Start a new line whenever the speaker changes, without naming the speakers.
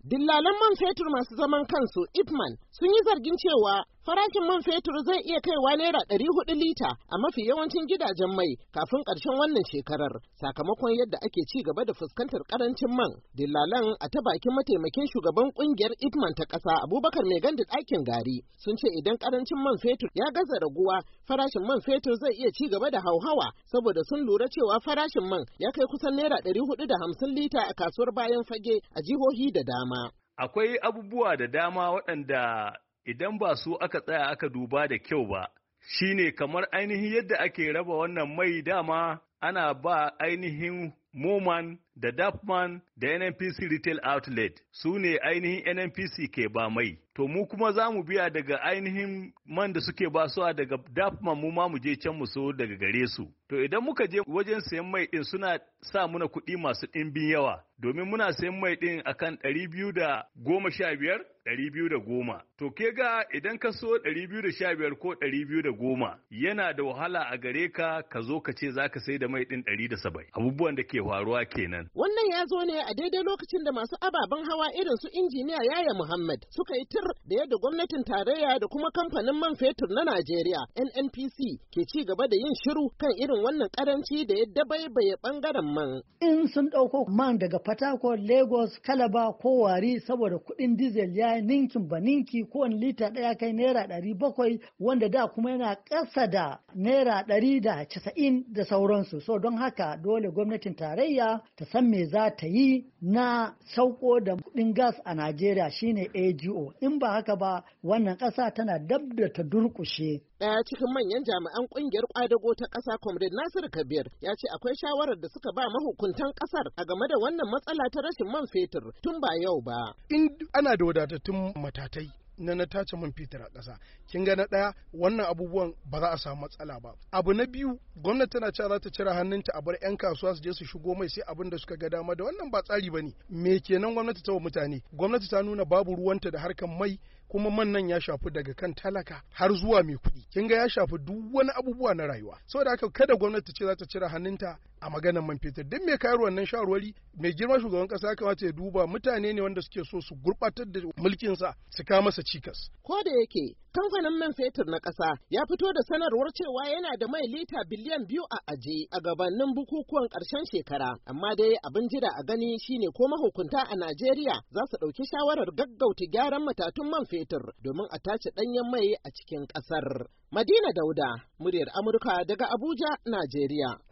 Dillalan man fetur masu zaman kansu Ipman sun yi zargin cewa farashin man fetur zai iya kaiwa naira 400 lita a mafi yawancin gidajen mai kafin ƙarshen wannan shekarar sakamakon yadda ake ci gaba da fuskantar ƙarancin man. Dillalan a ta bakin mataimakin shugaban ƙungiyar Ipman ta ƙasa Abubakar Mai Gandi ɗakin gari sun ce idan ƙarancin man fetur ya gaza raguwa farashin man fetur zai iya ci gaba da hauhawa saboda sun lura cewa farashin man ya kai kusan naira 450 lita a kasuwar bayan fage a jihohi da dama.
Akwai abubuwa da dama waɗanda idan ba su aka tsaya aka duba da kyau ba, shine kamar ainihin yadda ake raba wannan mai dama ana ba ainihin Moman da Dapman da NNPC Retail Outlet su ne ainihin NNPC ke ba mai. To mu kuma za mu biya daga ainihin man da suke basuwa daga Dapman mu ma mu je can mu so daga gare su. To idan muka je wajen sayan mai ɗin suna sa muna kuɗi masu ɗimbin yawa domin muna sayan mai ɗin akan 215 210. To ke ga idan ka so 215 ko 210 yana da wahala a gare ka zo ka ce za ka sai da mai ɗin 170. Abubuwan da ke faruwa kenan.
Wannan ya zo ne a daidai lokacin da masu ababen hawa irin su injiniya Yaya Muhammad suka yi tir da yadda gwamnatin tarayya da kuma kamfanin man fetur na Najeriya NNPC ke ci gaba da yin shiru kan irin wannan karanci da ya dabaibaye bangaren man.
In sun ɗauko man daga Fatako, Lagos, Calabar ko Wari saboda kuɗin diesel ya ninkin ba ninki kowane lita ɗaya kai naira 700 wanda da kuma yana ƙasa da naira 190 da sauransu. So don haka dole gwamnatin tarayya ta san me za ta yi na sauko da kuɗin gas a Najeriya shine AGO. In ba haka ba wannan ƙasa tana dab da ta durƙushe.
Ɗaya cikin manyan jami'an ƙungiyar ƙwadago ta ƙasa Comrade Nasiru Kabir ya ce akwai shawarar da suka ba mahukuntan ƙasar a game da wannan matsala ta rashin man fetur tun ba yau ba.
In ana da wadatattun matatai na tace man fetur a ƙasa kin ga na ɗaya wannan abubuwan ba za a samu matsala ba. Abu na biyu gwamnati tana cewa za ta cire hannunta a bar 'yan kasuwa su je su shigo mai sai abin da suka ga dama da wannan ba tsari ba ne. Me kenan gwamnati ta wa mutane? Gwamnati ta nuna babu ruwanta da harkar mai kuma man nan ya shafi daga kan talaka har zuwa mai kuɗi. Kin ga ya shafi duk wani abubuwa na rayuwa. Saboda haka kada gwamnati ce za ta cire hannunta a maganar man fetur. Duk mai kayar wannan shawarwari mai girma shugaban ƙasa ya kamata ya duba mutane ne wanda suke so su gurɓatar da mulkinsa su kawo masa cikas.
Ko da yake kamfanin man fetur na ƙasa ya fito da sanarwar cewa yana da mai lita biliyan 2 a aje a gabanin bukukuwan ƙarshen shekara. Amma dai abin jira a gani shine ko mahukunta a Najeriya za su ɗauki shawarar gaggauta gyaran matatun man fetur domin a tace ɗanyen mai a cikin ƙasar. Madina Dauda, muryar Amurka daga Abuja, Najeriya.